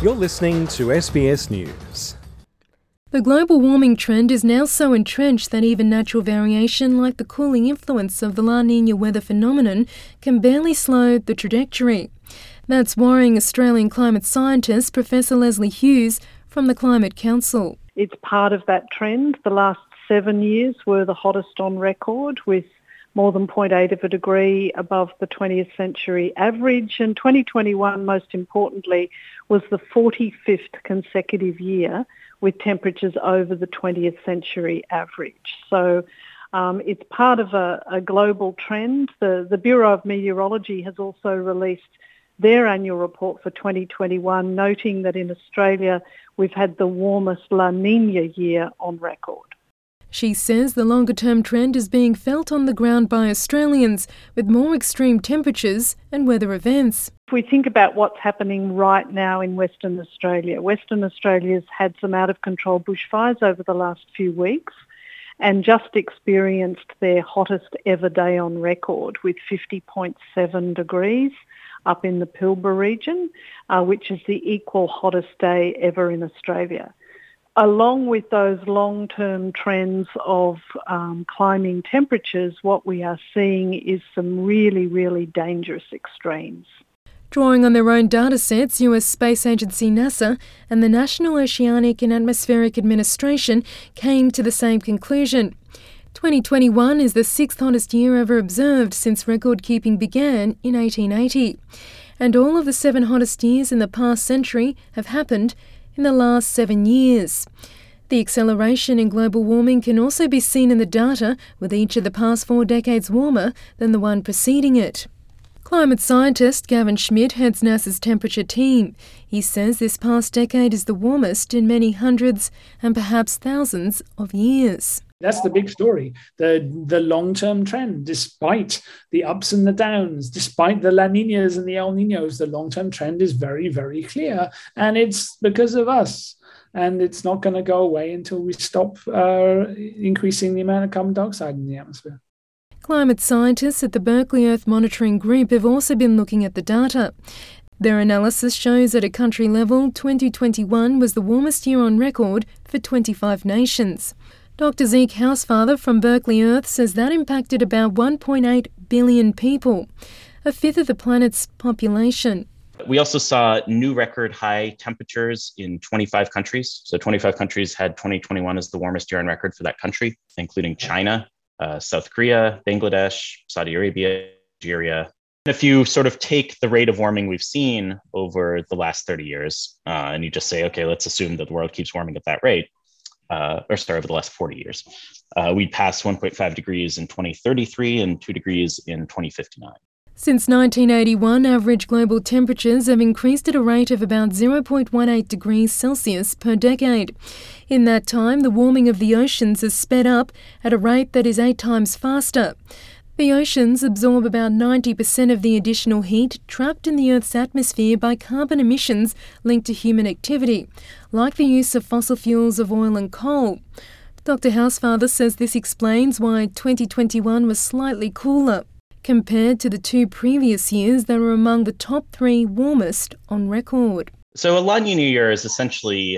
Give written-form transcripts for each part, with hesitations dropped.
You're listening to SBS News. The global warming trend is now so entrenched that even natural variation like the cooling influence of the La Niña weather phenomenon can barely slow the trajectory. That's worrying Australian climate scientist Professor Lesley Hughes from the Climate Council. It's part of that trend. The last 7 years were the hottest on record, with more than 0.8 of a degree above the 20th century average, and 2021, most importantly, was the 45th consecutive year with temperatures over the 20th century average. So it's part of a global trend. The Bureau of Meteorology has also released their annual report for 2021, noting that in Australia we've had the warmest La Niña year on record. She says the longer-term trend is being felt on the ground by Australians, with more extreme temperatures and weather events. If we think about what's happening right now in Western Australia's had some out-of-control bushfires over the last few weeks and just experienced their hottest ever day on record with 50.7 degrees up in the Pilbara region, which is the equal hottest day ever in Australia. Along with those long-term trends of climbing temperatures, what we are seeing is some really, really dangerous extremes. Drawing on their own data sets, US Space Agency NASA and the National Oceanic and Atmospheric Administration came to the same conclusion. 2021 is the sixth hottest year ever observed since record-keeping began in 1880. And all of the 7 hottest years in the past century have happened in the last 7 years. The acceleration in global warming can also be seen in the data, with each of the past 4 decades warmer than the one preceding it. Climate scientist Gavin Schmidt heads NASA's temperature team. He says this past decade is the warmest in many hundreds and perhaps thousands of years. That's the big story, the long-term trend. Despite the ups and the downs, despite the La Niñas and the El Niños, the long-term trend is very, very clear. And it's because of us. And it's not going to go away until we stop increasing the amount of carbon dioxide in the atmosphere. Climate scientists at the Berkeley Earth Monitoring Group have also been looking at the data. Their analysis shows at a country level, 2021 was the warmest year on record for 25 nations. Dr. Zeke Housefather from Berkeley Earth says that impacted about 1.8 billion people, a fifth of the planet's population. We also saw new record high temperatures in 25 countries. So 25 countries had 2021 as the warmest year on record for that country, including China, South Korea, Bangladesh, Saudi Arabia, Nigeria. If you sort of take the rate of warming we've seen over the last 30 years, and you just say, okay, let's assume that the world keeps warming at that rate, over the last 40 years, we'd pass 1.5 degrees in 2033 and 2 degrees in 2059. Since 1981, average global temperatures have increased at a rate of about 0.18 degrees Celsius per decade. In that time, the warming of the oceans has sped up at a rate that is 8 times faster. The oceans absorb about 90% of the additional heat trapped in the Earth's atmosphere by carbon emissions linked to human activity, like the use of fossil fuels of oil and coal. Dr. Housefather says this explains why 2021 was slightly cooler compared to the 2 previous years that were among the top 3 warmest on record. So a La Niña year is essentially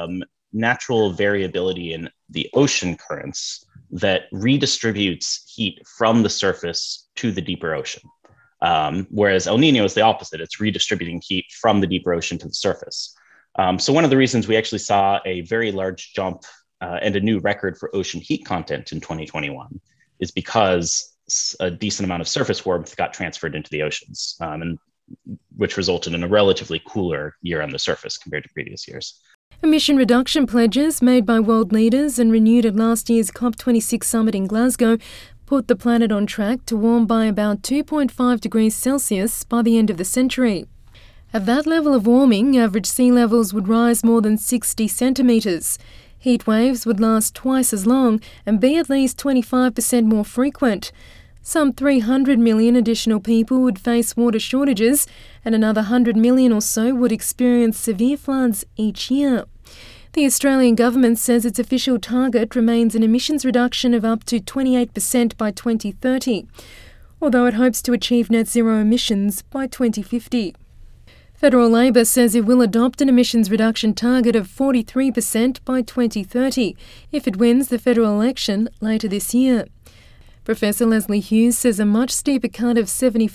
natural variability in the ocean currents that redistributes heat from the surface to the deeper ocean. Whereas El Niño is the opposite. It's redistributing heat from the deeper ocean to the surface. So one of the reasons we actually saw a very large jump and a new record for ocean heat content in 2021 is because a decent amount of surface warmth got transferred into the oceans, and which resulted in a relatively cooler year on the surface compared to previous years. Emission reduction pledges made by world leaders and renewed at last year's COP26 summit in Glasgow put the planet on track to warm by about 2.5 degrees Celsius by the end of the century. At that level of warming, average sea levels would rise more than 60 centimetres. Heat waves would last twice as long and be at least 25% more frequent. Some 300 million additional people would face water shortages, and another 100 million or so would experience severe floods each year. The Australian government says its official target remains an emissions reduction of up to 28% by 2030, although it hopes to achieve net zero emissions by 2050. Federal Labor says it will adopt an emissions reduction target of 43% by 2030 if it wins the federal election later this year. Professor Leslie Hughes says a much steeper cut of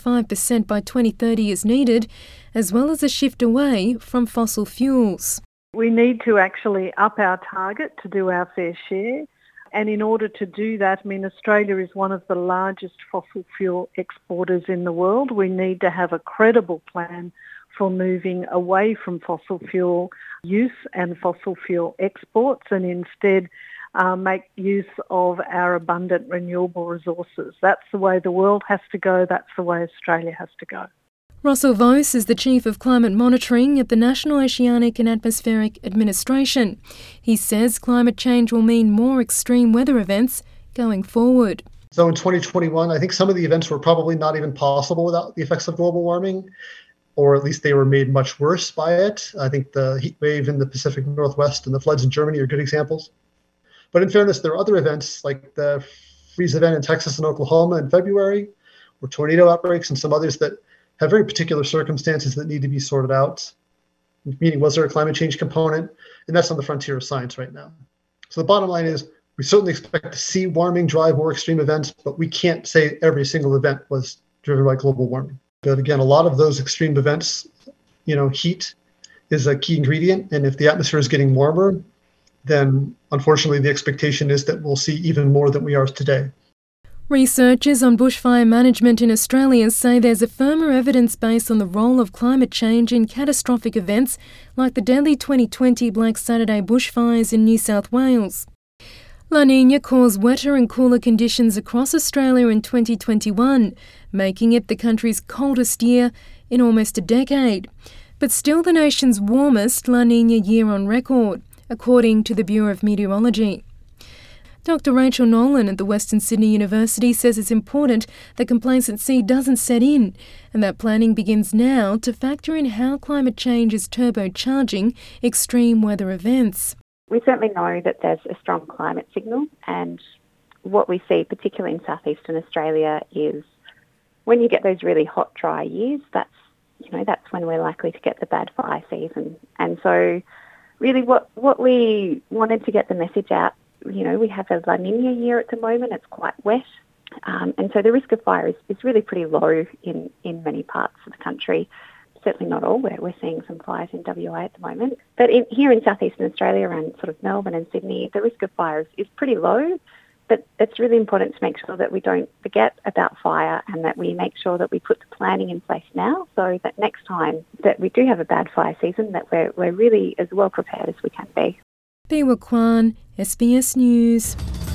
75% by 2030 is needed, as well as a shift away from fossil fuels. We need to actually up our target to do our fair share. And in order to do that, Australia is one of the largest fossil fuel exporters in the world. We need to have a credible plan for moving away from fossil fuel use and fossil fuel exports and instead make use of our abundant renewable resources. That's the way the world has to go. That's the way Australia has to go. Russell Vose is the Chief of Climate Monitoring at the National Oceanic and Atmospheric Administration. He says climate change will mean more extreme weather events going forward. So in 2021, I think some of the events were probably not even possible without the effects of global warming, or at least they were made much worse by it. I think the heat wave in the Pacific Northwest and the floods in Germany are good examples. But in fairness, there are other events like the freeze event in Texas and Oklahoma in February, or tornado outbreaks and some others that have very particular circumstances that need to be sorted out. Meaning, was there a climate change component? And that's on the frontier of science right now. So the bottom line is we certainly expect to see warming drive more extreme events, but we can't say every single event was driven by global warming. But again, a lot of those extreme events, heat is a key ingredient. And if the atmosphere is getting warmer, then unfortunately the expectation is that we'll see even more than we are today. Researchers on bushfire management in Australia say there's a firmer evidence base on the role of climate change in catastrophic events like the deadly 2020 Black Saturday bushfires in New South Wales. La Niña caused wetter and cooler conditions across Australia in 2021, making it the country's coldest year in almost a decade. But still the nation's warmest La Niña year on record, according to the Bureau of Meteorology. Dr. Rachel Nolan at the Western Sydney University says it's important that complacency doesn't set in and that planning begins now to factor in how climate change is turbocharging extreme weather events. We certainly know that there's a strong climate signal, and what we see, particularly in southeastern Australia, is when you get those really hot, dry years, that's when we're likely to get the bad fire season. And so really what we wanted to get the message out, we have a La Niña year at the moment. It's quite wet. And so the risk of fire is really pretty low in many parts of the country. Certainly not all. We're seeing some fires in WA at the moment. But here in southeastern Australia, around sort of Melbourne and Sydney, the risk of fire is pretty low. But it's really important to make sure that we don't forget about fire and that we make sure that we put the planning in place now so that next time that we do have a bad fire season, that we're really as well prepared as we can be. Biwa Kwan, SBS News.